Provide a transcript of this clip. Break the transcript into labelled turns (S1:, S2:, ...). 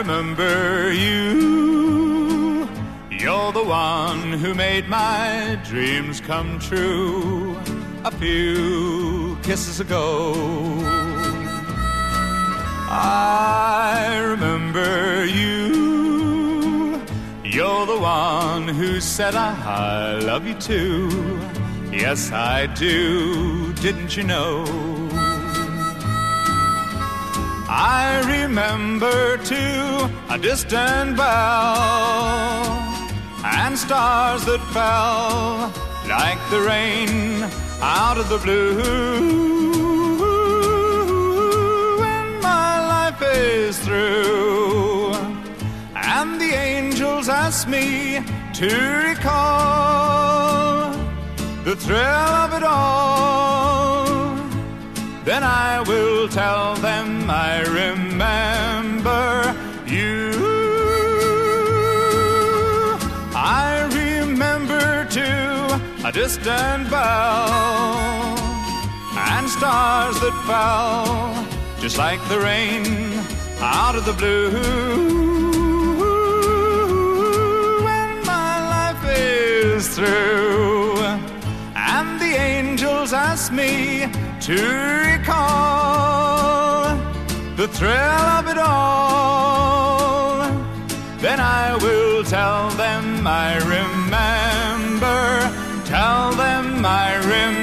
S1: remember you. You're the one who made my dreams come true a few kisses ago. I remember you. You're the one who said I love you too. Yes, I do, didn't you know? I remember too a distant bell and stars that fell like the rain out of the blue. When my life is through and the angels ask me to recall the thrill of it all, then I will tell them I remember you. I remember too a distant bell and stars that fell just like the rain out of the blue. When my life is through and the angels ask me to recall the thrill of it all, then I will tell them I remember, tell them I remember.